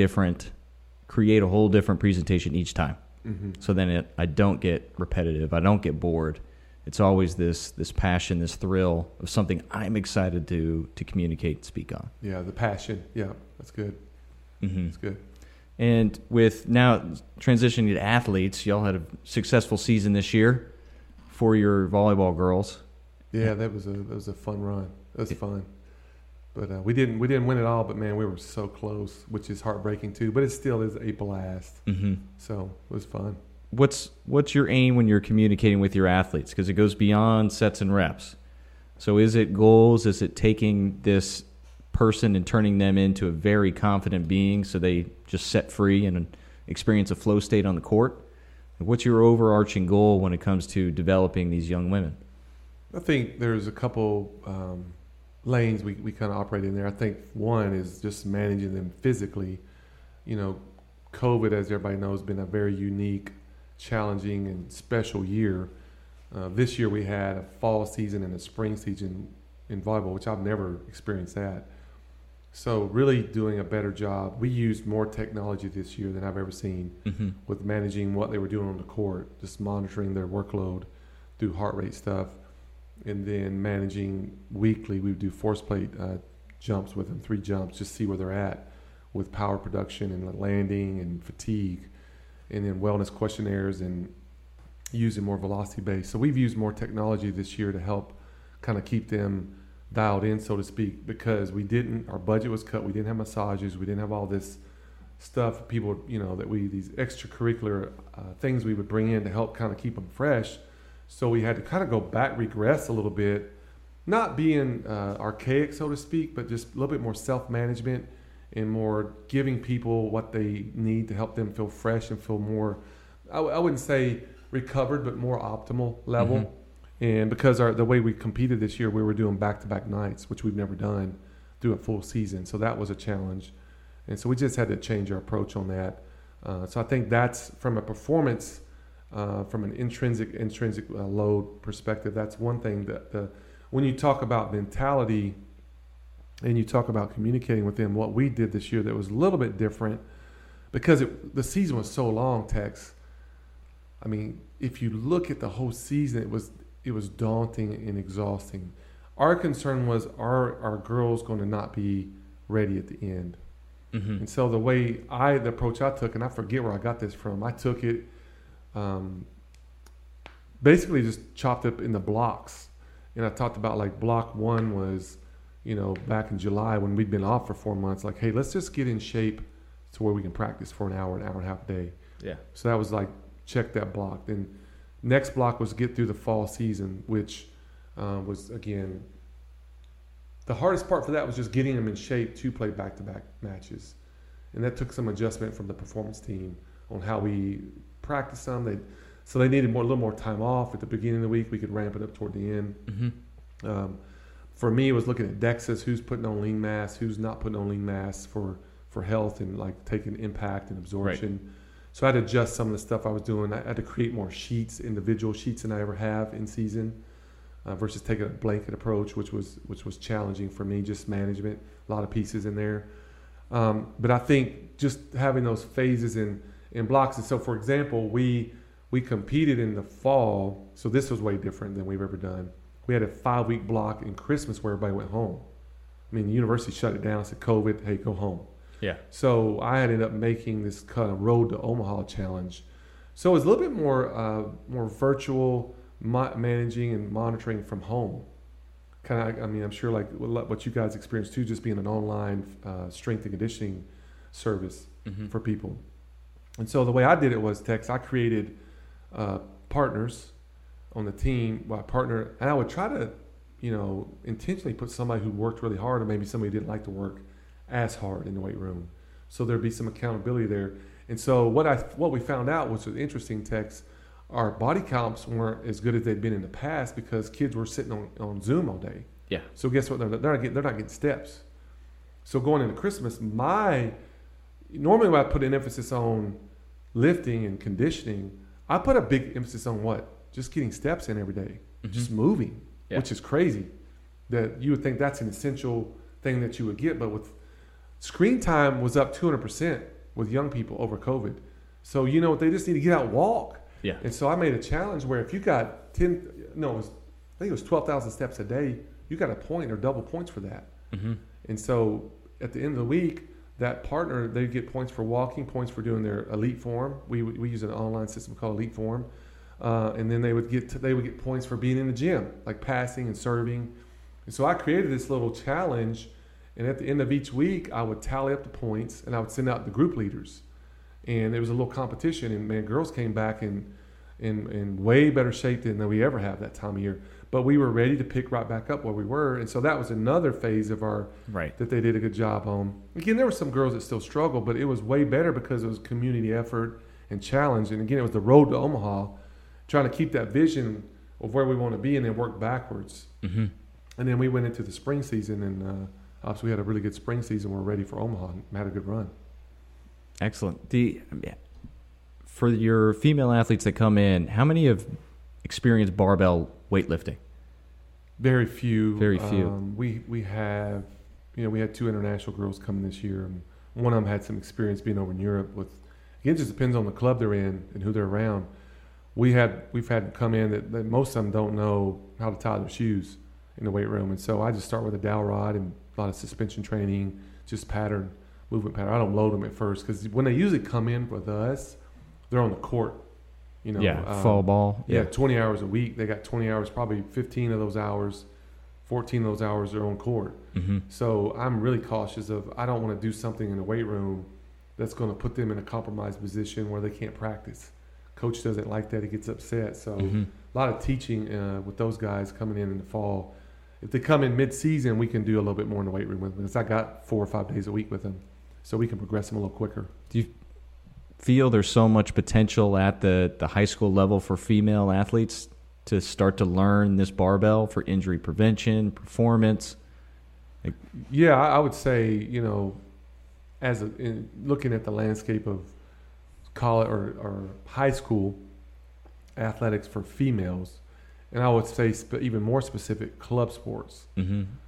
B: create a whole different presentation each time. So then I don't get repetitive. I don't get bored. It's always this passion, this thrill of something I'm excited to communicate and speak on.
C: Yeah, the passion. Yeah, that's good. That's good.
B: And with now transitioning to athletes, y'all had a successful season this year for your volleyball girls.
C: Yeah, that was a fun run. It was fun. But we didn't win it all, but man, we were so close, which is heartbreaking too. But it still is a blast. So it was fun.
B: What's your aim when you're communicating with your athletes? Because it goes beyond sets and reps. So is it goals? Is it taking this person and turning them into a very confident being so they just set free and experience a flow state on the court? What's your overarching goal when it comes to developing these young women?
C: I think there's a couple lanes we kind of operate in there. I think one is just managing them physically. COVID, as everybody knows, has been a very unique, challenging, and special year. This year we had a fall season and a spring season in volleyball, which I've never experienced that. So really doing a better job. We used more technology this year than I've ever seen with managing what they were doing on the court, just monitoring their workload, do heart rate stuff. And then managing weekly, we would do force plate jumps with them, 3 jumps, just see where they're at with power production and landing and fatigue, and then wellness questionnaires and using more velocity base. So we've used more technology this year to help kind of keep them dialed in, so to speak, because our budget was cut. We didn't have massages. We didn't have all this stuff, people, these extracurricular things we would bring in to help kind of keep them fresh. So we had to kind of regress a little bit, not being archaic, so to speak, but just a little bit more self-management and more giving people what they need to help them feel fresh and feel more, I wouldn't say recovered, but more optimal level. And because the way we competed this year, we were doing back-to-back nights, which we've never done, do a full season. So that was a challenge. And so we just had to change our approach on that. So I think that's from a performance from an intrinsic load perspective. That's one thing that when you talk about mentality, And you talk about communicating with them. What we did this year that was a little bit different because the season was so long, Tex. I mean, if you look at the whole season, it was daunting and exhausting. Our concern was, our girls going to not be ready at the end? Mm-hmm. And so the approach I took, and I forget where I got this from, I took it basically just chopped up in the blocks. And I talked about like block 1 was, back in July when we'd been off for 4 months, like, hey, let's just get in shape to where we can practice for an hour and a half a day. Yeah. So that was like, check that block. Then next block was get through the fall season, which was, again, the hardest part for that was just getting them in shape to play back-to-back matches. And that took some adjustment from the performance team on how we practice them. So they needed a little more time off at the beginning of the week. We could ramp it up toward the end. Mm-hmm. For me, it was looking at DEXAs, who's putting on lean mass, who's not putting on lean mass for health and like taking impact and absorption. Right. So I had to adjust some of the stuff I was doing. I had to create more sheets, individual sheets than I ever have in season, versus taking a blanket approach, which was challenging for me, just management, a lot of pieces in there. But I think just having those phases in blocks. And so, for example, we competed in the fall, so this was way different than we've ever done. We had a 5-week block in Christmas where everybody went home. I mean, the university shut it down, said COVID, hey, go home. Yeah. So I ended up making this kind of Road to Omaha challenge. So it was a little bit more virtual, managing and monitoring from home. I'm sure like what you guys experienced too, just being an online strength and conditioning service mm-hmm. for people. And so the way I did it was, Tex, I created partners on the team, and I would try to, intentionally put somebody who worked really hard, or maybe somebody who didn't like to work as hard in the weight room. So there'd be some accountability there. And so what we found out, which was interesting, Tex, our body comps weren't as good as they'd been in the past because kids were sitting on Zoom all day. Yeah. So guess what? They're not getting steps. So going into Christmas, normally when I put an emphasis on lifting and conditioning, I put a big emphasis on what? Just getting steps in every day, mm-hmm. just moving, which is crazy. That you would think that's an essential thing that you would get, but with screen time was up 200% with young people over COVID. So they just need to get out and walk. Yeah. And so I made a challenge where if you got I think it was 12,000 steps a day, you got a point or double points for that. Mm-hmm. And so at the end of the week, that partner, they get points for walking, points for doing their elite form. We use an online system called Elite Form. And then they would get points for being in the gym, like passing and serving. And so I created this little challenge, and at the end of each week, I would tally up the points, and I would send out the group leaders. And it was a little competition, and man, girls came back in way better shape than we ever have that time of year. But we were ready to pick right back up where we were, and so that was another phase of our that they did a good job on. Again, there were some girls that still struggled, but it was way better because it was community effort and challenge. And again, it was the road to Omaha, trying to keep that vision of where we want to be and then work backwards. Mm-hmm. And then we went into the spring season, and obviously we had a really good spring season. We're ready for Omaha and had a good run.
B: Excellent. For your female athletes that come in, how many have experienced barbell weightlifting?
C: Very few.
B: Very few.
C: We have, we had 2 international girls coming this year, and one of them had some experience being over in Europe with. Again, it just depends on the club they're in and who they're around. We've had them come in that most of them don't know how to tie their shoes in the weight room, and so I just start with a dowel rod and a lot of suspension training, just movement pattern. I don't load them at first because when they usually come in with us, they're on the court.
B: Fall ball.
C: Yeah, 20 hours a week. They got 20 hours, probably 15 of those hours, 14 of those hours are on court. Mm-hmm. So I'm really cautious I don't want to do something in the weight room that's going to put them in a compromised position where they can't practice. Coach doesn't like that. He gets upset. So mm-hmm. a lot of teaching with those guys coming in the fall. If they come in mid-season, we can do a little bit more in the weight room with them because I got 4 or 5 days a week with them, so we can progress them a little quicker.
B: Do you feel there's so much potential at the high school level for female athletes to start to learn this barbell for injury prevention, performance?
C: Yeah, I would say, looking at the landscape of college or high school athletics for females, and I would say even more specific, club sports. Mm-hmm.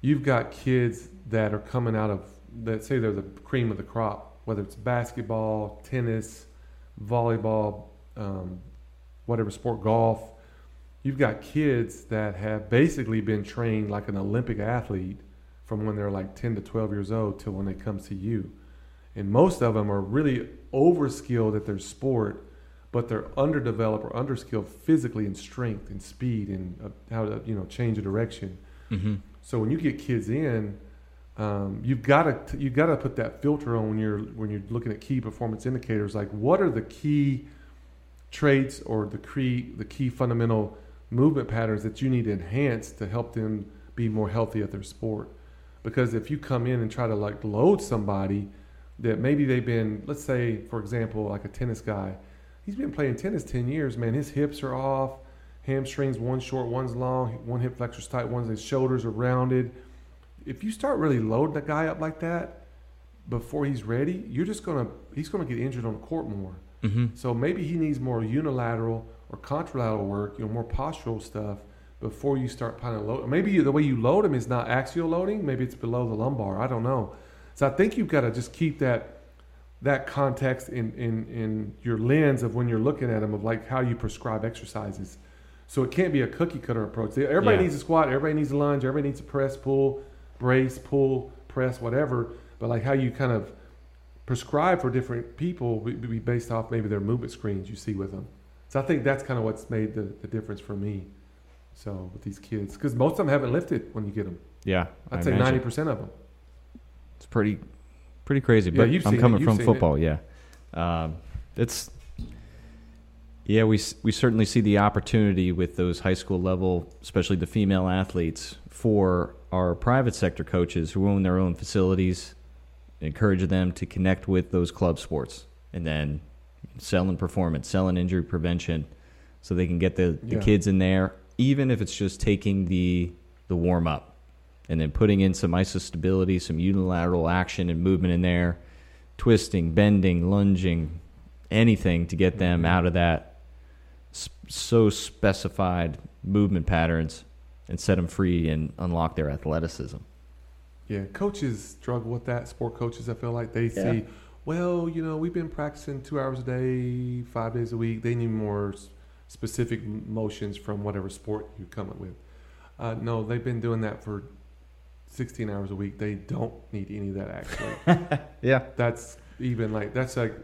C: you've got kids that are coming out of, let's say they're the cream of the crop, whether it's basketball, tennis, volleyball, whatever sport, golf. You've got kids that have basically been trained like an Olympic athlete from when they're like 10 to 12 years old till when they come to you. And most of them are really overskilled at their sport, but they're underdeveloped or underskilled physically in strength and speed and how to change a direction.
B: Mm-hmm.
C: So when you get kids in, you've got to put that filter on when you're looking at key performance indicators. Like, what are the key traits or the key fundamental movement patterns that you need to enhance to help them be more healthy at their sport? Because if you come in and try to like load somebody that maybe they've been, let's say, for example, like a tennis guy, he's been playing tennis 10 years, man. His hips are off, hamstrings, one's short, one's long, one hip flexor's tight, his shoulders are rounded. If you start really loading a guy up like that before he's ready, he's gonna get injured on the court more.
B: Mm-hmm.
C: So maybe he needs more unilateral or contralateral work, more postural stuff before you start kind of load. Maybe the way you load him is not axial loading. Maybe it's below the lumbar. I don't know. So I think you've got to just keep that context in your lens of when you're looking at them, of like how you prescribe exercises. So it can't be a cookie cutter approach. Everybody needs a squat. Everybody needs a lunge. Everybody needs a press, pull, brace, pull, press, whatever. But like how you kind of prescribe for different people would be based off maybe their movement screens you see with them. So I think that's kind of what's made the difference for me. So with these kids, because most of them haven't lifted when you get them.
B: Yeah,
C: I'd say 90% of them.
B: It's pretty crazy. But I'm coming from football.
C: It.
B: Yeah, we certainly see the opportunity with those high school level, especially the female athletes, for our private sector coaches who own their own facilities, encourage them to connect with those club sports, and then selling performance, selling injury prevention, so they can get the kids in there, even if it's just taking the warm up and then putting in some isostability, some unilateral action and movement in there, twisting, bending, lunging, anything to get them out of that so specified movement patterns and set them free and unlock their athleticism.
C: Yeah, coaches struggle with that. Sport coaches, I feel like they see, well, we've been practicing 2 hours a day, 5 days a week. They need more specific motions from whatever sport you come up with. No, they've been doing that for 16 hours a week. They don't need any of that, actually.
B: Yeah.
C: That's like,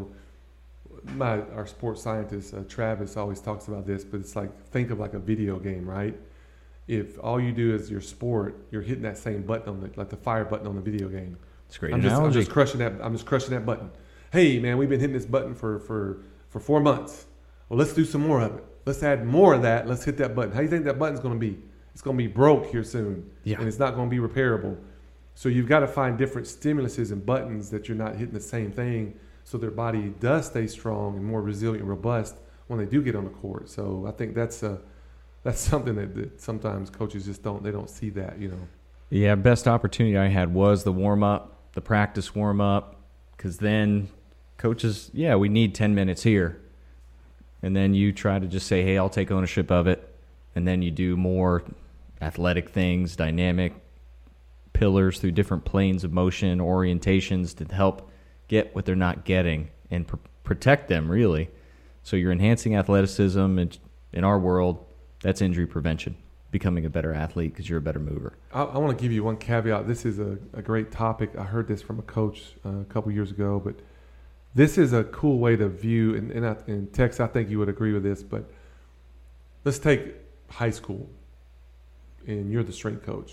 C: our sports scientist, Travis, always talks about this, but it's like, think of like a video game, right? If all you do is your sport, you're hitting that same button like the fire button on the video game.
B: It's great.
C: I'm just crushing that button. Hey man, we've been hitting this button for 4 months. Well, let's do some more of it. Let's add more of that. Let's hit that button. How do you think that button's going to be? It's going to be broke here soon.
B: Yeah.
C: And it's not going to be repairable. So you've got to find different stimuluses and buttons that you're not hitting the same thing, so their body does stay strong and more resilient and robust when they do get on the court. So I think that's something that sometimes coaches just don't see that,
B: Yeah, best opportunity I had was the warm-up, the practice warm-up, because then coaches, we need 10 minutes here. And then you try to just say, hey, I'll take ownership of it. And then you do more athletic things, dynamic pillars through different planes of motion, orientations to help get what they're not getting and protect them, really. So you're enhancing athleticism. And in our world, that's injury prevention, becoming a better athlete because you're a better mover.
C: I want to give you one caveat. This is a great topic. I heard this from a coach a couple years ago, but this is a cool way to view, and Tex, I think you would agree with this, but let's take high school, and you're the strength coach.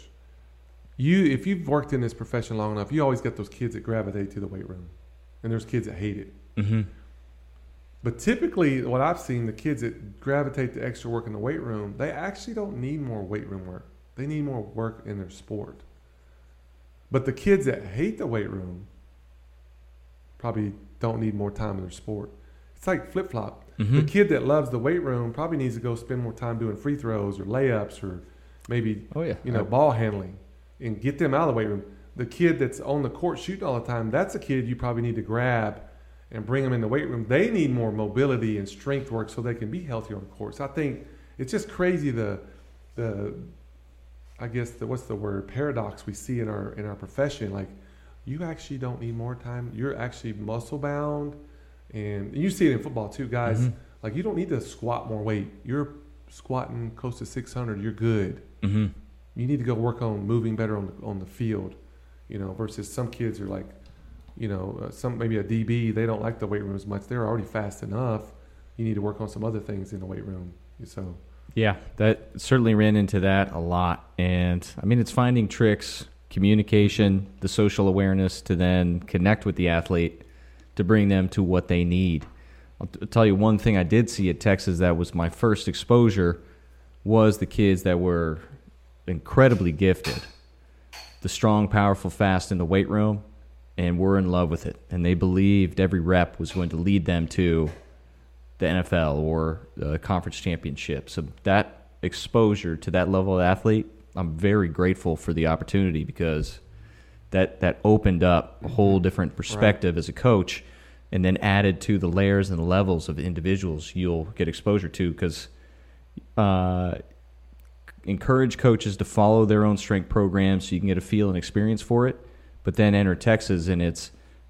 C: If you've worked in this profession long enough, you always get those kids that gravitate to the weight room, and there's kids that hate it.
B: Mm-hmm.
C: But typically, what I've seen, the kids that gravitate to extra work in the weight room, they actually don't need more weight room work. They need more work in their sport. But the kids that hate the weight room probably don't need more time in their sport. It's like flip-flop.
B: Mm-hmm.
C: The kid that loves the weight room probably needs to go spend more time doing free throws or layups or maybe ball handling and get them out of the weight room. The kid that's on the court shooting all the time, that's a kid you probably need to grab and bring them in the weight room. They need more mobility and strength work so they can be healthier on the court. So I think it's just crazy the I guess what's the word, paradox we see in our profession. Like, you actually don't need more time. You're actually muscle bound, and you see it in football too, guys.
B: Mm-hmm.
C: Like, you don't need to squat more weight. You're squatting close to 600. You're good.
B: Mm-hmm.
C: You need to go work on moving better on the field, versus some kids are like, some maybe a DB, they don't like the weight room as much. They're already fast enough. You need to work on some other things in the weight room. So
B: yeah, that certainly ran into that a lot. And I mean, it's finding tricks, communication, the social awareness to then connect with the athlete to bring them to what they need. I'll tell you one thing I did see at Texas that was my first exposure was the kids that were incredibly gifted, the strong, powerful, fast in the weight room, and were in love with it. And they believed every rep was going to lead them to the NFL or the conference championship. So that exposure to that level of athlete, I'm very grateful for the opportunity, because that opened up a whole different perspective as a coach, and then added to the layers and the levels of individuals you'll get exposure to, because encourage coaches to follow their own strength programs so you can get a feel and experience for it, but then enter Texas and it's,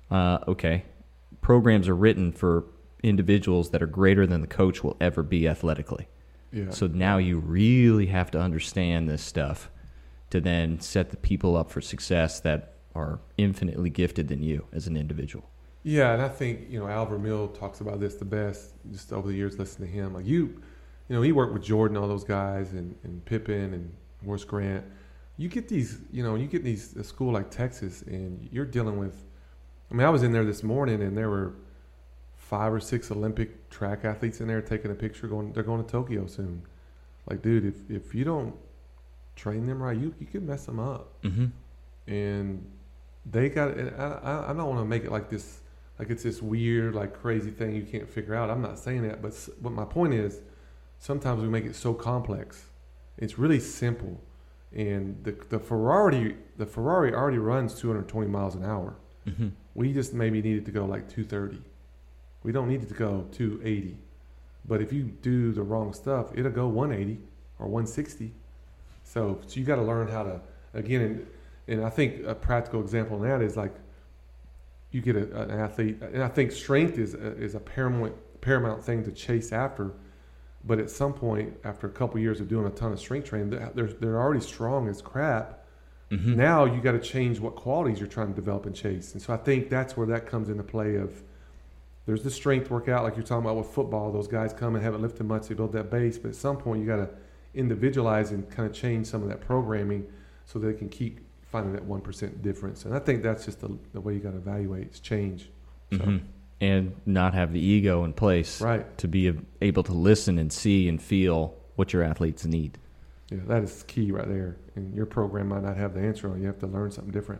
B: programs are written for individuals that are greater than the coach will ever be athletically.
C: yeah.
B: So now you really have to understand this stuff to then set the people up for success that are infinitely gifted than you as an individual.
C: Yeah, and I think, Al Vermeil talks about this the best just over the years listening to him. Like, he worked with Jordan, all those guys, and Pippen and Horace Grant. You get these, a school like Texas, and you're dealing with, I was in there this morning, and there were 5 or 6 Olympic track athletes in there taking a picture. They're going to Tokyo soon. Like, dude, if you don't train them right, you could mess them up.
B: Mm-hmm.
C: And they got. And I don't want to make it like this, like it's this weird, like crazy thing you can't figure out. I'm not saying that, but my point is, sometimes we make it so complex. It's really simple, and the Ferrari already runs 220 miles an hour.
B: Mm-hmm.
C: We just maybe needed to go like 230. We don't need it to go 280. But if you do the wrong stuff, it'll go 180 or 160. So you got to learn how to, again, and I think a practical example of that is like, you get an athlete, and I think strength is a paramount thing to chase after. But at some point, after a couple years of doing a ton of strength training, they're already strong as crap. Mm-hmm. Now you got to change what qualities you're trying to develop and chase. And so I think that's where that comes into play of, there's the strength workout like you're talking about with football. Those guys come and haven't lifted much, they build that base. But at some point you got to individualize and kind of change some of that programming so they can keep finding that 1% difference. And I think that's just the way you got to evaluate is change. So.
B: Mm-hmm. And not have the ego in place,
C: right,
B: to be able to listen and see and feel what your athletes need.
C: Yeah, that is key right there. And your program might not have the answer on it. You have to learn something different.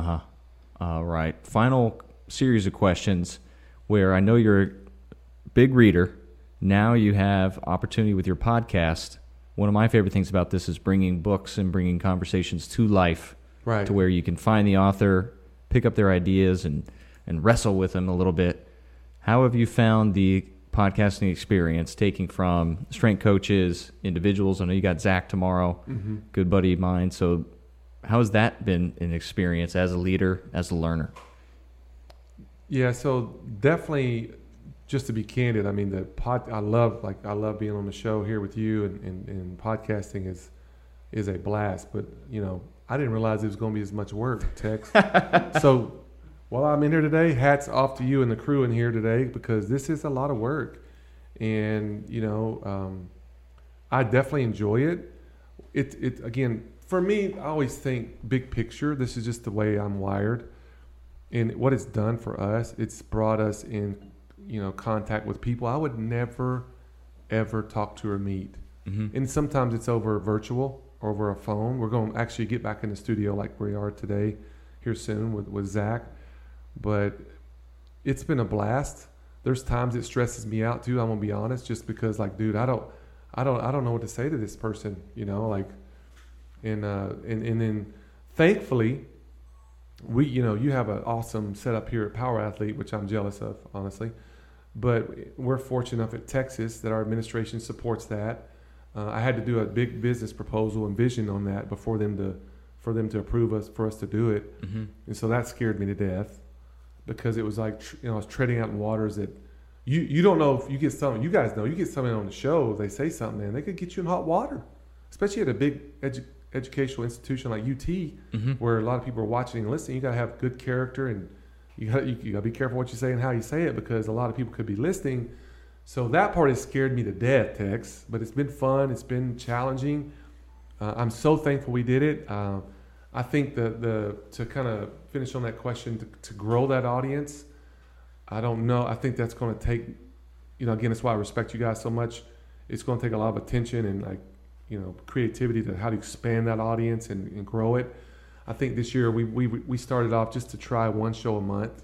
B: Right. Final series of questions where I know you're a big reader. Now you have opportunity with your podcast. One of my favorite things about this is bringing books and bringing conversations to life,
C: right,
B: to where you can find the author, pick up their ideas, and wrestle with them a little bit. How have you found the podcasting experience, taking from strength coaches, individuals? I know you got Zach tomorrow, mm-hmm, good buddy of mine. So how has that been an experience as a leader, as a learner?
C: Yeah, so definitely, just to be candid, I mean, I love being on the show here with you, and podcasting is a blast. But I didn't realize it was going to be as much work, Tex. So while I'm in here today, hats off to you and the crew in here today, because this is a lot of work, and I definitely enjoy it. It again, for me, I always think big picture. This is just the way I'm wired. And what it's done for us, it's brought us in, contact with people I would never, ever talk to or meet. Mm-hmm. And sometimes it's over virtual, over a phone. We're going to actually get back in the studio like we are today here soon with Zach. But it's been a blast. There's times it stresses me out too, I'm going to be honest, just because like, dude, I don't know what to say to this person, and then thankfully, you have an awesome setup here at Power Athlete, which I'm jealous of, honestly. But we're fortunate enough at Texas that our administration supports that. I had to do a big business proposal and vision on that for them to approve us, for us to do it. And so that scared me to death, because it was like, I was treading out in waters that you don't know if you get something. You guys know, you get something on the show, they say something, man, they could get you in hot water, especially at a big educational institution like UT, where a lot of people are watching and listening. You got to have good character, and you got to be careful what you say and how you say it, because a lot of people could be listening. So that part has scared me to death, Tex. But it's been fun. It's been challenging. I'm so thankful we did it. I think to kind of finish on that question, to grow that audience, I don't know. I think that's going to take, again, that's why I respect you guys so much. It's going to take a lot of attention and creativity to how to expand that audience and grow it. I think this year we started off just to try one show a month.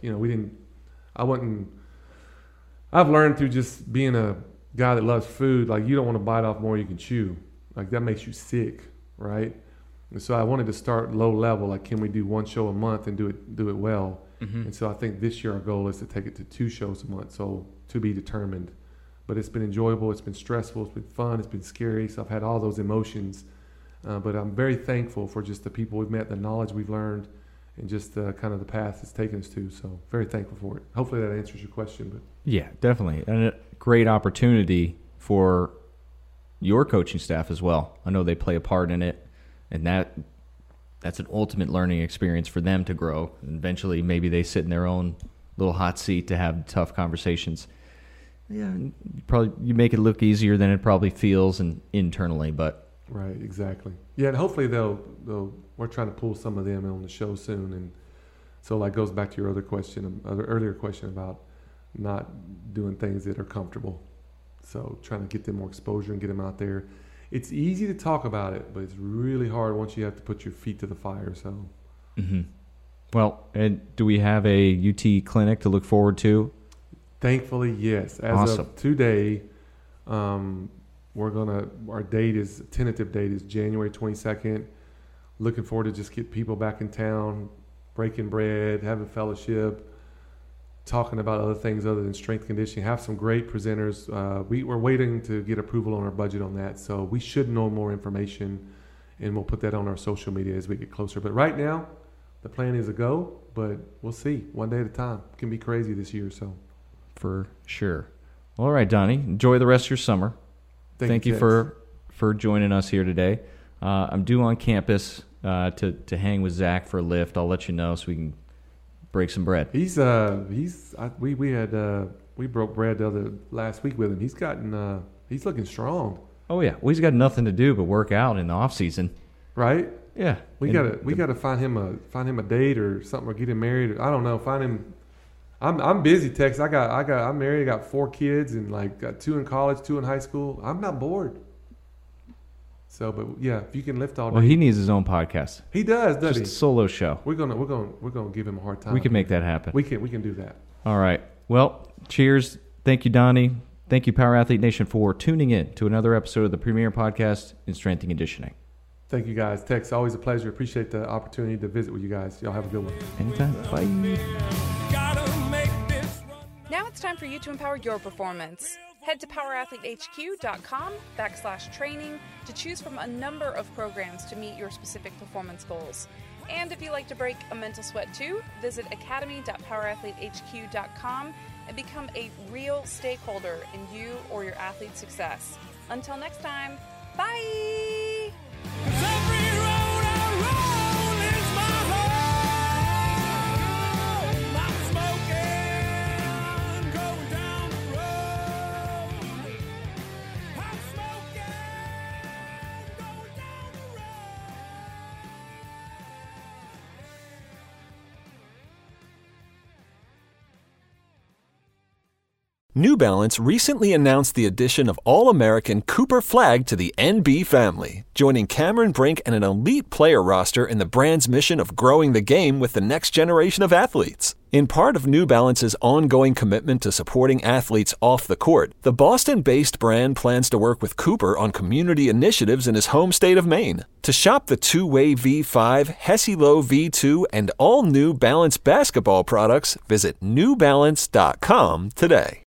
C: I've learned through just being a guy that loves food, like, you don't want to bite off more you can chew. Like, that makes you sick, right? And so I wanted to start low level, like, can we do one show a month and do it well? And so I think this year our goal is to take it to 2 shows a month, so to be determined. But it's been enjoyable, it's been stressful, it's been fun, it's been scary, so I've had all those emotions. But I'm very thankful for just the people we've met, the knowledge we've learned, and just kind of the path it's taken us to. So very thankful for it. Hopefully that answers your question. But
B: yeah, definitely. And a great opportunity for your coaching staff as well. I know they play a part in it, and that's an ultimate learning experience for them to grow. And eventually maybe they sit in their own little hot seat to have tough conversations. Yeah, you make it look easier than it probably feels and internally, but
C: right, exactly. Yeah, and hopefully we're trying to pull some of them on the show soon, and so that goes back to your earlier question about not doing things that are comfortable. So trying to get them more exposure and get them out there. It's easy to talk about it, but it's really hard once you have to put your feet to the fire. So,
B: Well, and do we have a UT clinic to look forward to?
C: Thankfully, yes. As of today, our tentative date is January 22nd. Looking forward to just get people back in town, breaking bread, having fellowship, talking about other things other than strength conditioning. Have some great presenters. We're waiting to get approval on our budget on that, so we should know more information, and we'll put that on our social media as we get closer. But right now, the plan is a go, but we'll see. One day at a time. It can be crazy this year, so.
B: For sure. All right, Donnie. Enjoy the rest of your summer. Thank you for joining us here today. I'm due on campus to hang with Zach for a lift. I'll let you know so we can break some bread.
C: We broke bread last week with him. He's looking strong.
B: Oh yeah. Well, he's got nothing to do but work out in the off season.
C: Right?
B: Yeah.
C: We gotta find him a date or something, or get him married. I don't know. Find him. I'm busy, Tex. I'm married. I got 4 kids, and got 2 in college, 2 in high school. I'm not bored. So, but yeah, if you can lift all day.
B: Well, he needs his own podcast.
C: He does, doesn't he?
B: Just a solo show.
C: We're gonna give him a hard time.
B: We can make that happen.
C: We can do that.
B: All right. Well, cheers. Thank you, Donnie. Thank you, Power Athlete Nation, for tuning in to another episode of the premier podcast in strength and conditioning.
C: Thank you, guys. Tex, always a pleasure. Appreciate the opportunity to visit with you guys. Y'all have a good one.
B: Anytime. Bye.
A: Now it's time for you to empower your performance. Head to powerathletehq.com/training to choose from a number of programs to meet your specific performance goals. And if you like to break a mental sweat too, visit academy.powerathletehq.com and become a real stakeholder in you or your athlete's success. Until next time, bye!
D: New Balance recently announced the addition of All-American Cooper Flagg to the NB family, joining Cameron Brink and an elite player roster in the brand's mission of growing the game with the next generation of athletes. In part of New Balance's ongoing commitment to supporting athletes off the court, the Boston-based brand plans to work with Cooper on community initiatives in his home state of Maine. To shop the two-way V5, Hesi-Lo V2, and all New Balance basketball products, visit newbalance.com today.